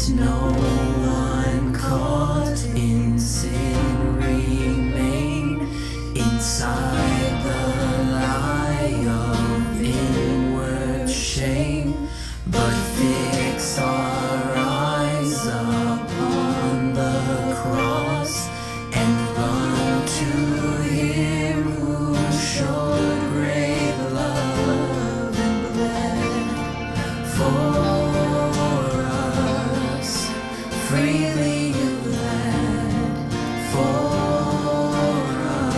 no one caught in sin remain inside the lie of inward shame, but fix our eyes upon the cross and run to Him who showed great love and bled for us. Freely you bled for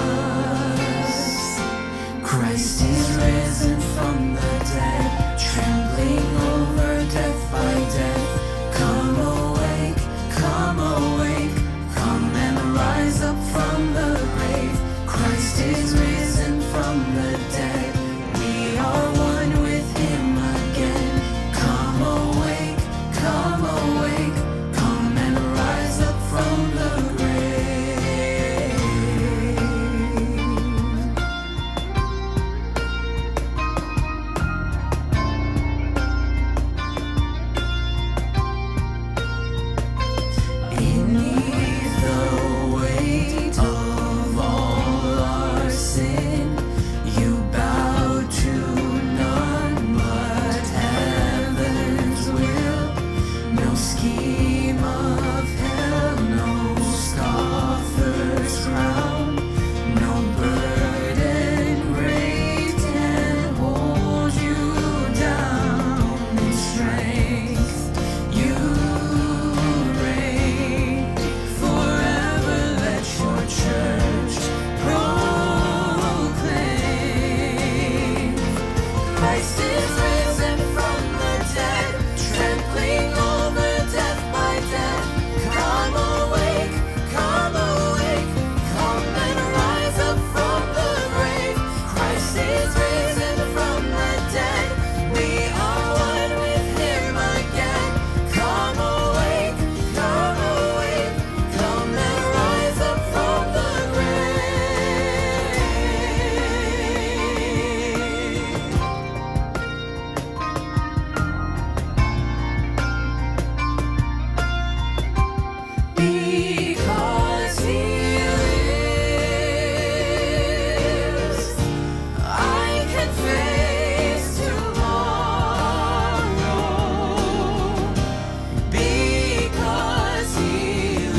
us. Christ is risen from the dead, trembling over death by death. Come awake, come awake, come and rise up from the grave. Christ is risen from the dead, we are one with Him again. Come awake, come awake, come and rise up from the grave. Beneath the weight of all our sin, you bow to none but heaven's will. No scheme of hell, no scoffer's crown, no burden great can hold you down. In strength you reign forever. Let your church proclaim Christ is risen from the dead, trampling over death by death. Come awake, come awake, come and rise up from the grave. Christ is risen from the dead, we are one with Him again. Come awake, come awake, come and rise up from the grave. Because He lives, I can face tomorrow. Because He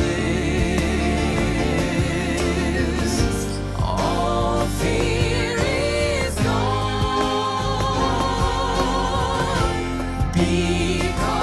lives, all fear is gone. Because